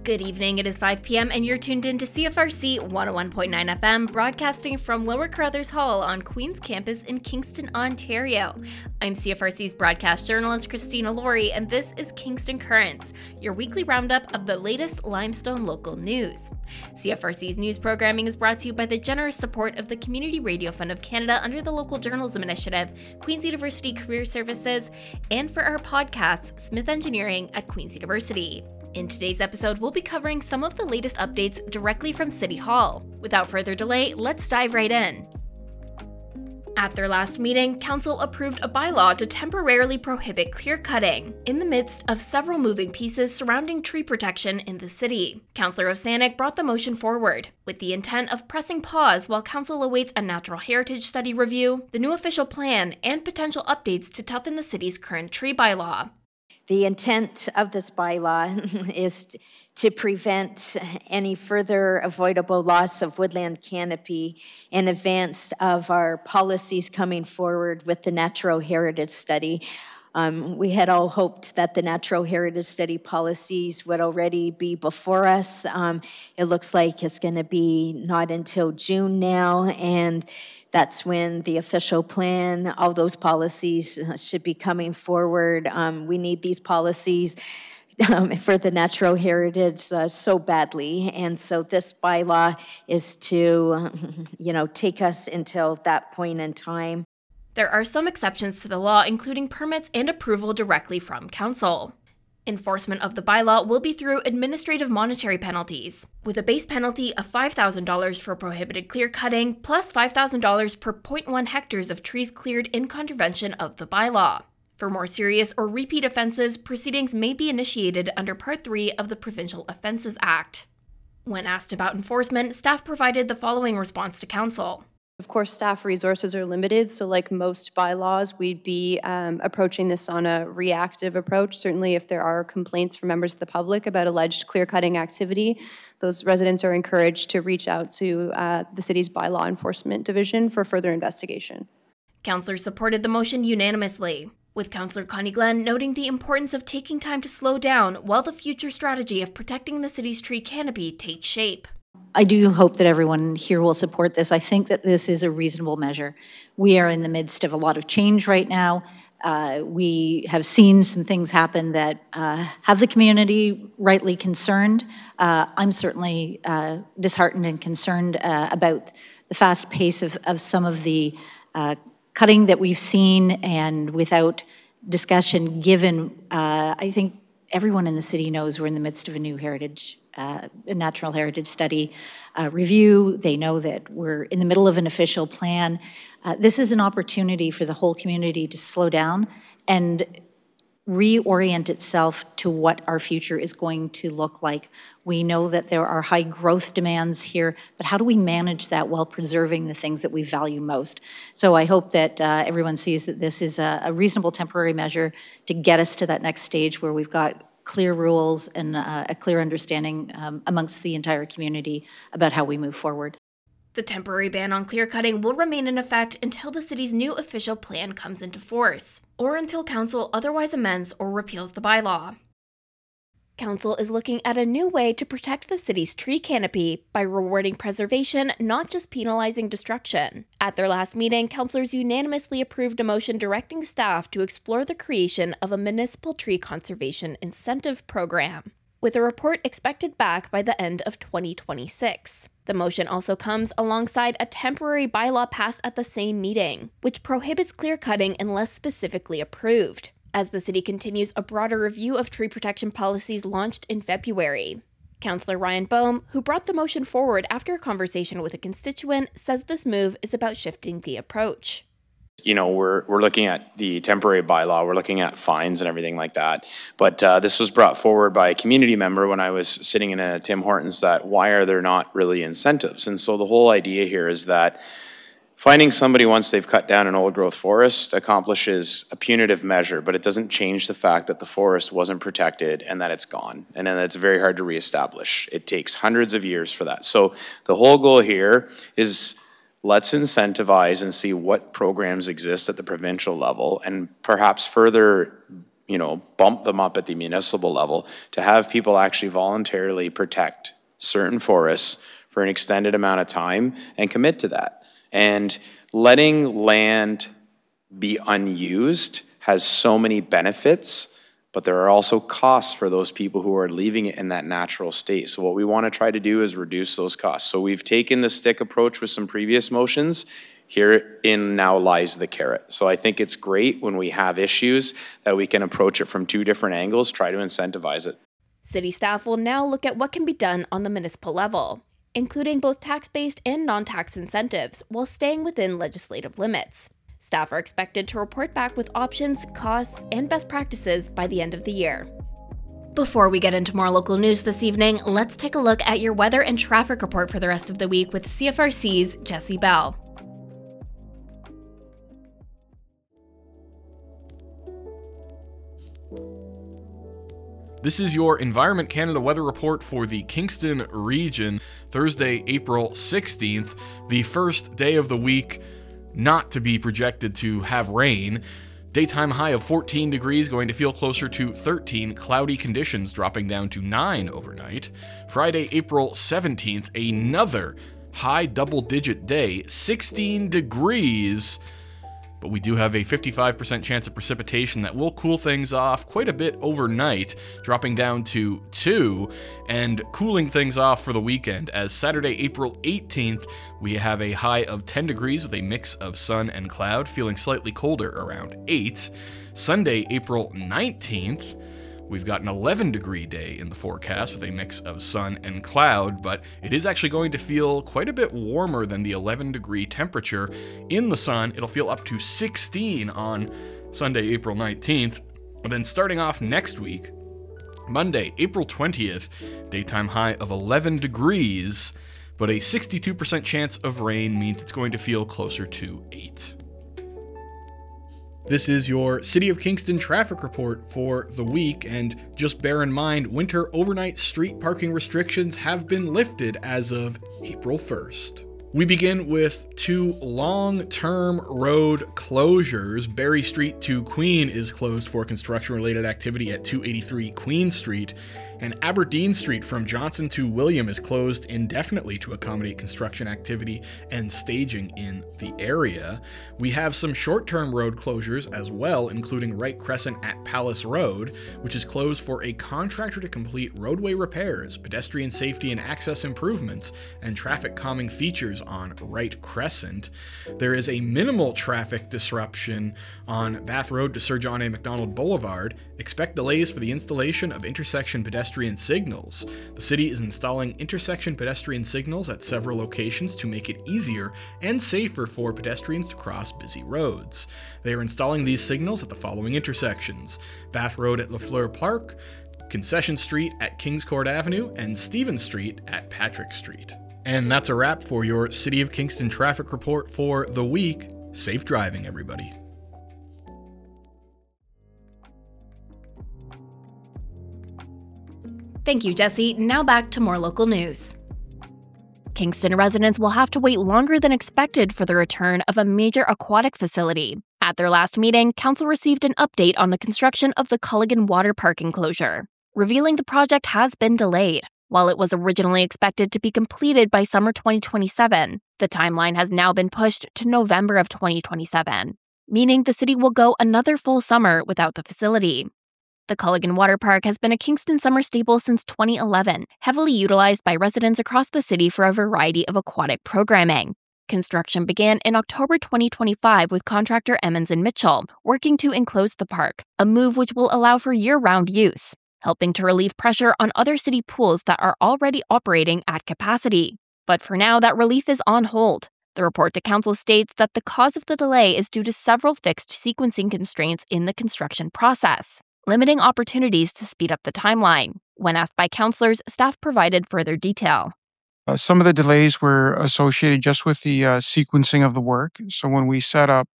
Good evening, it is 5 p.m. and you're tuned in to CFRC 101.9 FM, broadcasting from Lower Carruthers Hall on Queen's Campus in Kingston, Ontario. I'm CFRC's broadcast journalist Christina Laurie, and this is Kingston Currents, your weekly roundup of the latest Limestone local news. CFRC's news programming is brought to you by the generous support of the Community Radio Fund of Canada under the Local Journalism Initiative, Queen's University Career Services, and for our podcasts, Smith Engineering at Queen's University. In today's episode, we'll be covering some of the latest updates directly from City Hall. Without further delay, let's dive right in. At their last meeting, Council approved a bylaw to temporarily prohibit clear cutting in the midst of several moving pieces surrounding tree protection in the city. Councillor Osanek brought the motion forward with the intent of pressing pause while Council awaits a natural heritage study review, the new official plan, and potential updates to toughen the city's current tree bylaw. The intent of this bylaw is to prevent any further avoidable loss of woodland canopy in advance of our policies coming forward with the Natural Heritage Study. We had all hoped that the Natural Heritage Study policies would already be before us. It looks like it's going to be not until June now, and that's when the official plan, all those policies should be coming forward. We need these policies for the natural heritage so badly. And so this bylaw is to, take us until that point in time. There are some exceptions to the law, including permits and approval directly from Council. Enforcement of the bylaw will be through administrative monetary penalties, with a base penalty of $5,000 for prohibited clear cutting, plus $5,000 per 0.1 hectares of trees cleared in contravention of the bylaw. For more serious or repeat offenses, proceedings may be initiated under Part 3 of the Provincial Offences Act. When asked about enforcement, staff provided the following response to Council. Of course, staff resources are limited, so like most bylaws, we'd be approaching this on a reactive approach. Certainly, if there are complaints from members of the public about alleged clear-cutting activity, those residents are encouraged to reach out to the city's bylaw enforcement division for further investigation. Councillors supported the motion unanimously, with Councillor Connie Glenn noting the importance of taking time to slow down while the future strategy of protecting the city's tree canopy takes shape. I do hope that everyone here will support this. I think that this is a reasonable measure. We are in the midst of a lot of change right now. We have seen some things happen that have the community rightly concerned. I'm certainly disheartened and concerned about the fast pace of some of the cutting that we've seen, and without discussion given, I think everyone in the city knows we're in the midst of a new a natural heritage study review. They know that we're in the middle of an official plan. This is an opportunity for the whole community to slow down and reorient itself to what our future is going to look like. We know that there are high growth demands here, but how do we manage that while preserving the things that we value most? So I hope that everyone sees that this is a reasonable temporary measure to get us to that next stage where we've got clear rules and a clear understanding amongst the entire community about how we move forward. The temporary ban on clear cutting will remain in effect until the city's new official plan comes into force, or until Council otherwise amends or repeals the bylaw. Council is looking at a new way to protect the city's tree canopy by rewarding preservation, not just penalizing destruction. At their last meeting, councillors unanimously approved a motion directing staff to explore the creation of a municipal tree conservation incentive program, with a report expected back by the end of 2026. The motion also comes alongside a temporary bylaw passed at the same meeting, which prohibits clear cutting unless specifically approved, as the city continues a broader review of tree protection policies launched in February. Councillor Ryan Boehm, who brought the motion forward after a conversation with a constituent, says this move is about shifting the approach. We're looking at the temporary bylaw, we're looking at fines and everything like that. But this was brought forward by a community member when I was sitting in a Tim Hortons, that why are there not really incentives? And so the whole idea here is that finding somebody once they've cut down an old growth forest accomplishes a punitive measure, but it doesn't change the fact that the forest wasn't protected and that it's gone. And then it's very hard to reestablish. It takes hundreds of years for that. So the whole goal here is let's incentivize and see what programs exist at the provincial level, and perhaps further bump them up at the municipal level to have people actually voluntarily protect certain forests for an extended amount of time and commit to that. And letting land be unused has so many benefits, but there are also costs for those people who are leaving it in that natural state. So what we want to try to do is reduce those costs. So we've taken the stick approach with some previous motions. Herein now lies the carrot. So I think it's great when we have issues that we can approach it from two different angles, try to incentivize it. City staff will now look at what can be done on the municipal level, including both tax-based and non-tax incentives, while staying within legislative limits. Staff are expected to report back with options, costs, and best practices by the end of the year. Before we get into more local news this evening, let's take a look at your weather and traffic report for the rest of the week with CFRC's Jesse Bell. This is your Environment Canada weather report for the Kingston region, Thursday, April 16th, the first day of the week not to be projected to have rain. Daytime high of 14 degrees, going to feel closer to 13. Cloudy conditions dropping down to 9 overnight. Friday, April 17th, another high double-digit day, 16 degrees. But we do have a 55% chance of precipitation that will cool things off quite a bit overnight, dropping down to 2, and cooling things off for the weekend, as Saturday, April 18th, we have a high of 10 degrees with a mix of sun and cloud, feeling slightly colder around 8. Sunday, April 19th, we've got an 11-degree day in the forecast with a mix of sun and cloud, but it is actually going to feel quite a bit warmer than the 11-degree temperature. In the sun, it'll feel up to 16 on Sunday, April 19th. And then starting off next week, Monday, April 20th, daytime high of 11 degrees, but a 62% chance of rain means it's going to feel closer to 8. This is your City of Kingston traffic report for the week, and just bear in mind, winter overnight street parking restrictions have been lifted as of April 1st. We begin with 2 long-term road closures. Berry Street to Queen is closed for construction-related activity at 283 Queen Street, and Aberdeen Street from Johnson to William is closed indefinitely to accommodate construction activity and staging in the area. We have some short-term road closures as well, including Wright Crescent at Palace Road, which is closed for a contractor to complete roadway repairs, pedestrian safety and access improvements, and traffic calming features on Wright Crescent. There is a minimal traffic disruption on Bath Road to Sir John A. Macdonald Boulevard. Expect delays for the installation of intersection pedestrian signals. The city is installing intersection pedestrian signals at several locations to make it easier and safer for pedestrians to cross busy roads. They are installing these signals at the following intersections: Bath Road at Lafleur Park, Concession Street at Kings Court Avenue, and Stevens Street at Patrick Street. And that's a wrap for your City of Kingston traffic report for the week. Safe driving, everybody. Thank you, Jesse. Now back to more local news. Kingston residents will have to wait longer than expected for the return of a major aquatic facility. At their last meeting, Council received an update on the construction of the Culligan Water Park enclosure, revealing the project has been delayed. While it was originally expected to be completed by summer 2027, the timeline has now been pushed to November of 2027, meaning the city will go another full summer without the facility. The Culligan Water Park has been a Kingston summer staple since 2011, heavily utilized by residents across the city for a variety of aquatic programming. Construction began in October 2025 with contractor Emmons & Mitchell working to enclose the park, a move which will allow for year-round use, helping to relieve pressure on other city pools that are already operating at capacity. But for now, that relief is on hold. The report to Council states that the cause of the delay is due to several fixed sequencing constraints in the construction process, limiting opportunities to speed up the timeline. When asked by councillors, staff provided further detail. Some of the delays were associated just with the sequencing of the work. So when we set up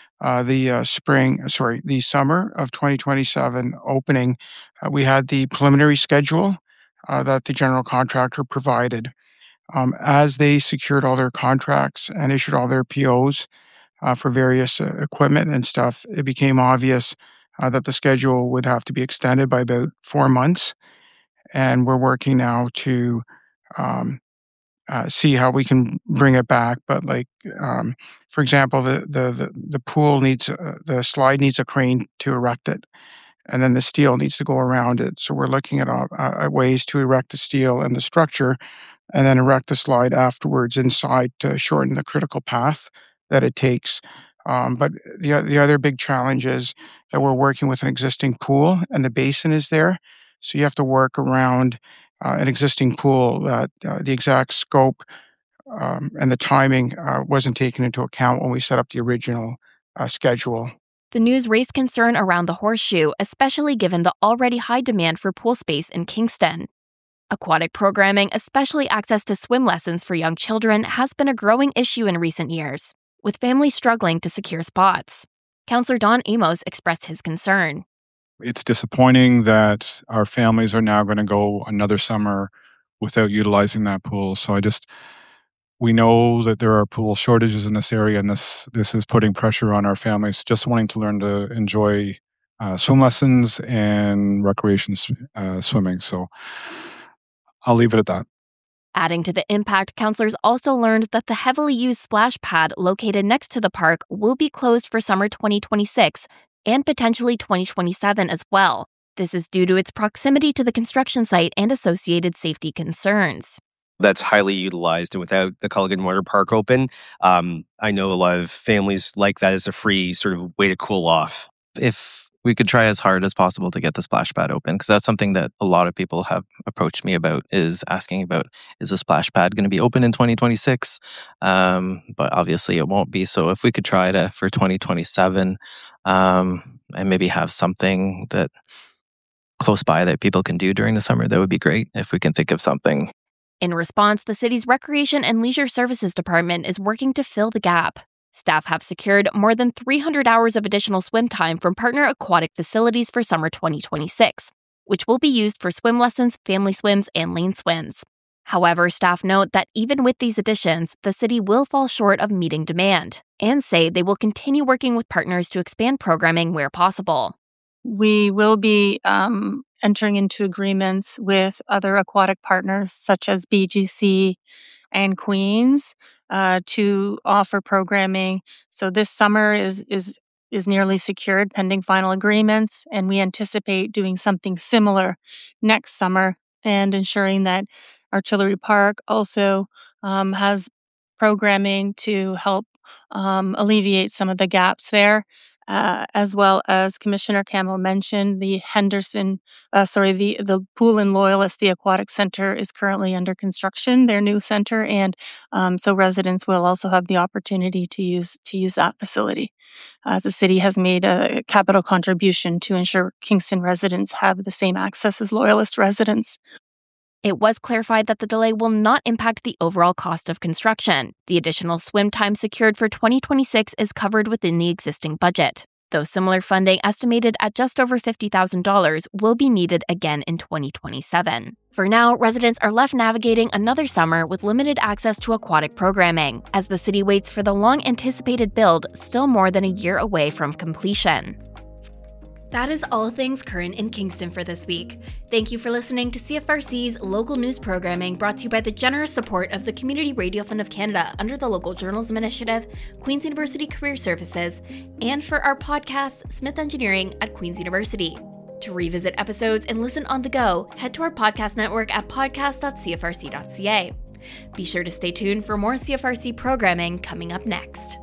the summer of 2027 opening, we had the preliminary schedule that the general contractor provided. As they secured all their contracts and issued all their POs for various equipment and stuff, it became obvious that the schedule would have to be extended by about 4 months. And we're working now to see how we can bring it back. But for example, the pool needs, the slide needs a crane to erect it, and then the steel needs to go around it. So we're looking at ways to erect the steel and the structure, and then erect the slide afterwards inside to shorten the critical path that it takes. But the other big challenge is that we're working with an existing pool, and the basin is there. So you have to work around an existing pool that the exact scope and the timing wasn't taken into account when we set up the original schedule. The news raised concern around the Horseshoe, especially given the already high demand for pool space in Kingston. Aquatic programming, especially access to swim lessons for young children, has been a growing issue in recent years, with families struggling to secure spots. Councillor Don Amos expressed his concern. It's disappointing that our families are now going to go another summer without utilizing that pool. So we know that there are pool shortages in this area, and this is putting pressure on our families just wanting to learn to enjoy swim lessons and recreation swimming. So I'll leave it at that. Adding to the impact, councillors also learned that the heavily used splash pad located next to the park will be closed for summer 2026 and potentially 2027 as well. This is due to its proximity to the construction site and associated safety concerns. That's highly utilized, and without the Culligan Water Park open, I know a lot of families like that as a free sort of way to cool off. If we could try as hard as possible to get the splash pad open, because that's something that a lot of people have approached me about, is asking about, is the splash pad going to be open in 2026? But obviously it won't be. So if we could try for 2027 and maybe have something that close by that people can do during the summer, that would be great if we can think of something. In response, the city's Recreation and Leisure Services Department is working to fill the gap. Staff have secured more than 300 hours of additional swim time from partner aquatic facilities for summer 2026, which will be used for swim lessons, family swims, and lane swims. However, staff note that even with these additions, the city will fall short of meeting demand, and say they will continue working with partners to expand programming where possible. We will be entering into agreements with other aquatic partners such as BGC and Queens to offer programming. So this summer is nearly secured pending final agreements, and we anticipate doing something similar next summer and ensuring that Artillery Park also has programming to help alleviate some of the gaps there. As well as Commissioner Campbell mentioned, the Pool and Loyalist, the Aquatic Center, is currently under construction, their new center, and so residents will also have the opportunity to use that facility. As the city has made a capital contribution to ensure Kingston residents have the same access as Loyalist residents. It was clarified that the delay will not impact the overall cost of construction. The additional swim time secured for 2026 is covered within the existing budget, though similar funding estimated at just over $50,000 will be needed again in 2027. For now, residents are left navigating another summer with limited access to aquatic programming, as the city waits for the long-anticipated build, still more than a year away from completion. That is all things current in Kingston for this week. Thank you for listening to CFRC's local news programming, brought to you by the generous support of the Community Radio Fund of Canada under the Local Journalism Initiative, Queen's University Career Services, and for our podcast, Smith Engineering at Queen's University. To revisit episodes and listen on the go, head to our podcast network at podcast.cfrc.ca. Be sure to stay tuned for more CFRC programming coming up next.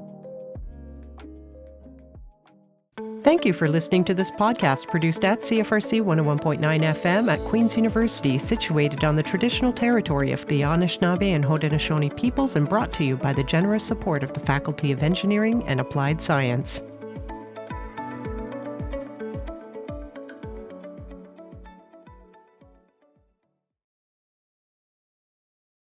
Thank you for listening to this podcast produced at CFRC 101.9 FM at Queen's University, situated on the traditional territory of the Anishinaabe and Haudenosaunee peoples, and brought to you by the generous support of the Faculty of Engineering and Applied Science.